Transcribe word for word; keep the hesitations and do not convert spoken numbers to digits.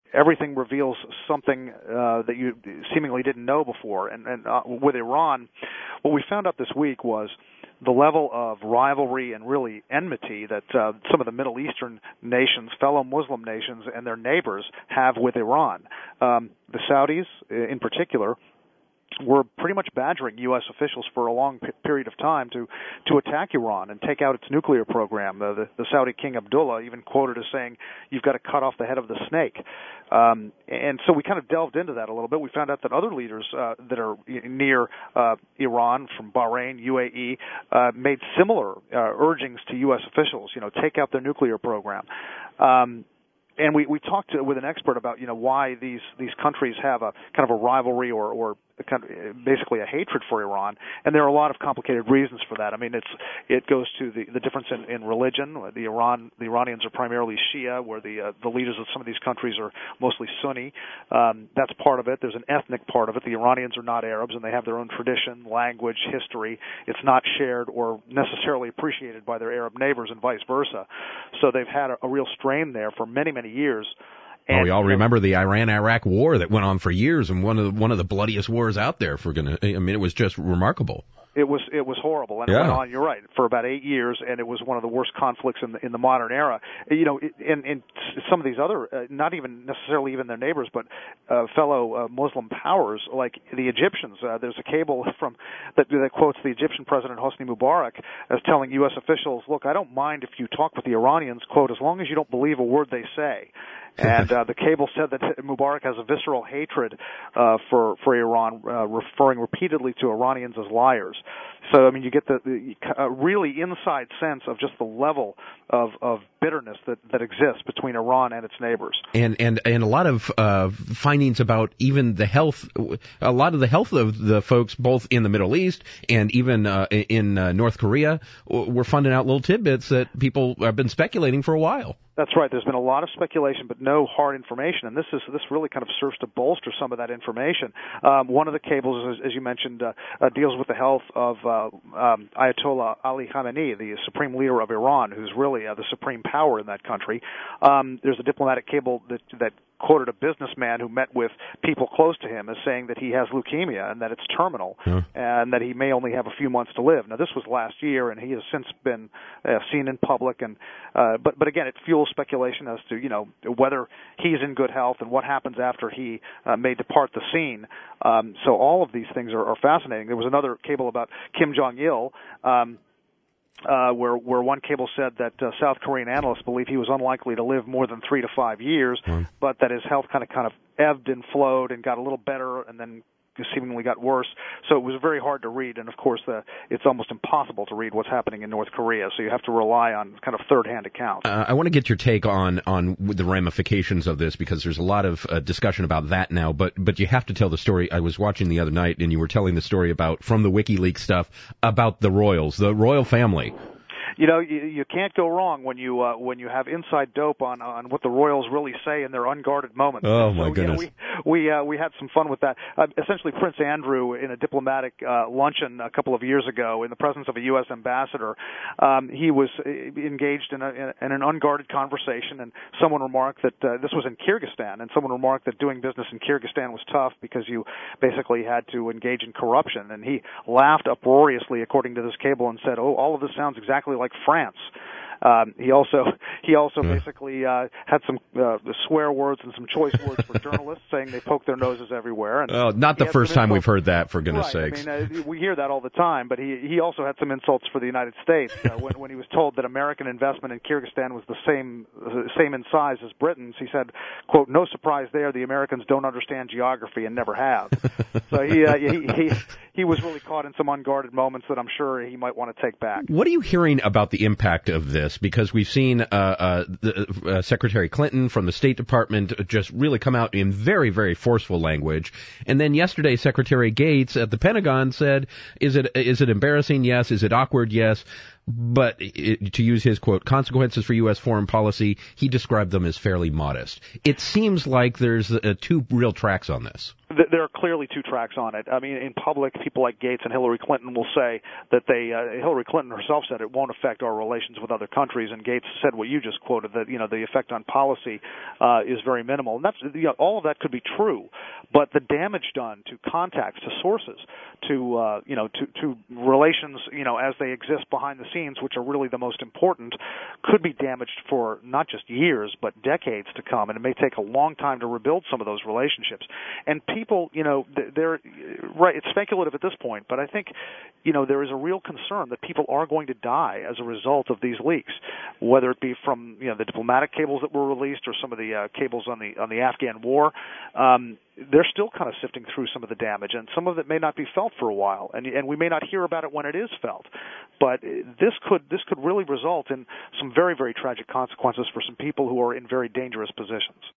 everything reveals something uh, that you seemingly didn't know before. And, and uh, with Iran, what we found out this week was the level of rivalry and really enmity that uh, some of the Middle Eastern nations, fellow Muslim nations, and their neighbors have with Iran. Um, the Saudis, in particular, were pretty much badgering U S officials for a long p- period of time to, to attack Iran and take out its nuclear program. Uh, the, the Saudi King Abdullah even quoted as saying, "You've got to cut off the head of the snake." Um, and so we kind of delved into that a little bit. We found out that other leaders uh, that are near uh, Iran, from Bahrain, U A E, uh, made similar uh, urgings to U S officials, you know, take out their nuclear program. Um, and we, we talked to, with an expert about, you know, why these, these countries have a kind of a rivalry or, or kind of basically a hatred for Iran, and there are a lot of complicated reasons for that. I mean, it's it goes to the, the difference in, in religion. The Iran the Iranians are primarily Shia, where the uh, the leaders of some of these countries are mostly Sunni. Um, that's part of it. There's an ethnic part of it. The Iranians are not Arabs, and they have their own tradition, language, history. It's not shared or necessarily appreciated by their Arab neighbors, and vice versa. So they've had a, a real strain there for many, many years. And, oh, we all remember the Iran-Iraq war that went on for years, and one of the, one of the bloodiest wars out there. For gonna, I mean, it was just remarkable. It was it was horrible, and yeah. it went on. You're right, for about eight years, and it was one of the worst conflicts in the in the modern era. You know, in in some of these other, uh, not even necessarily even their neighbors, but uh, fellow uh, Muslim powers like the Egyptians. Uh, there's a cable from that, that quotes the Egyptian President Hosni Mubarak as telling U S officials, "Look, I don't mind if you talk with the Iranians, quote, as long as you don't believe a word they say." And uh, the cable said that Mubarak has a visceral hatred uh, for for Iran, uh, referring repeatedly to Iranians as liars. So, I mean, you get the, the uh, really inside sense of just the level of, of bitterness that, that exists between Iran and its neighbors. And and, and a lot of uh, findings about even the health, a lot of the health of the folks both in the Middle East and even uh, in uh, North Korea. We're finding out little tidbits that people have been speculating for a while. That's right. There's been a lot of speculation, but no hard information, and this is this really kind of serves to bolster some of that information. Um, one of the cables, as, as you mentioned, uh, uh, deals with the health of uh, um, Ayatollah Ali Khamenei, the supreme leader of Iran, who's really uh, the supreme power in that country. Um, there's a diplomatic cable that that quoted a businessman who met with people close to him as saying that he has leukemia and that it's terminal, yeah. and that he may only have a few months to live. Now, this was last year, and he has since been uh, seen in public. And uh, but but again, it fuels speculation as to you know whether he's in good health and what happens after he uh, may depart the scene. Um, so all of these things are, are fascinating. There was another cable about Kim Jong-il. Um, Uh, where where one cable said that uh, South Korean analysts believe he was unlikely to live more than three to five years, mm. but that his health kind of kind of ebbed and flowed and got a little better and then seemingly got worse. So it was very hard to read, and of course the, it's almost impossible to read what's happening in North Korea, so you have to rely on kind of third-hand accounts. Uh, I want to get your take on, on the ramifications of this, because there's a lot of uh, discussion about that now, but, but you have to tell the story. I was watching the other night, and you were telling the story about, from the WikiLeaks stuff, about the royals, the royal family. You know, you, you can't go wrong when you uh, when you have inside dope on on what the royals really say in their unguarded moments. Oh my so, goodness! Yeah, we we, uh, we had some fun with that. Uh, essentially, Prince Andrew, in a diplomatic uh, luncheon a couple of years ago, in the presence of a U S ambassador, um, he was engaged in, a, in an unguarded conversation, and someone remarked that uh, this was in Kyrgyzstan, and someone remarked that doing business in Kyrgyzstan was tough because you basically had to engage in corruption, and he laughed uproariously, according to this cable, and said, "Oh, all of this sounds exactly like France." Um, he also he also yeah. basically uh, had some uh, swear words and some choice words for journalists, saying they poke their noses everywhere. And oh, not the first time we've heard that, for goodness right. sakes. I mean, uh, we hear that all the time, but he he also had some insults for the United States uh, when when he was told that American investment in Kyrgyzstan was the same uh, same in size as Britain's. He said, "Quote, no surprise there. The Americans don't understand geography and never have." So he, uh, he he he was really caught in some unguarded moments that I'm sure he might want to take back. What are you hearing about the impact of this? Because we've seen uh, uh, the, uh, Secretary Clinton from the State Department just really come out in very, very forceful language. And then yesterday, Secretary Gates at the Pentagon said, is it is it embarrassing? Yes. Is it awkward? Yes. but it, to use his quote, consequences for U S foreign policy, he described them as fairly modest. It seems like there's uh, two real tracks on this. There are clearly two tracks on it. I mean, in public, people like Gates and Hillary Clinton will say that they, uh, Hillary Clinton herself said it won't affect our relations with other countries, and Gates said what you just quoted, that, you know, the effect on policy uh, is very minimal. And that's, you know, all of that could be true, but the damage done to contacts, to sources, to, uh, you know, to, to relations, you know, as they exist behind the scenes, which are really the most important, could be damaged for not just years, but decades to come, and it may take a long time to rebuild some of those relationships. And people, you know, they're right. It's speculative at this point, but I think, you know, there is a real concern that people are going to die as a result of these leaks, whether it be from, you know, the diplomatic cables that were released or some of the uh, cables on the on the Afghan war. Um, they're still kind of sifting through some of the damage, and some of it may not be felt for a while, and and we may not hear about it when it is felt. But this could this could really result in some very, very tragic consequences for some people who are in very dangerous positions.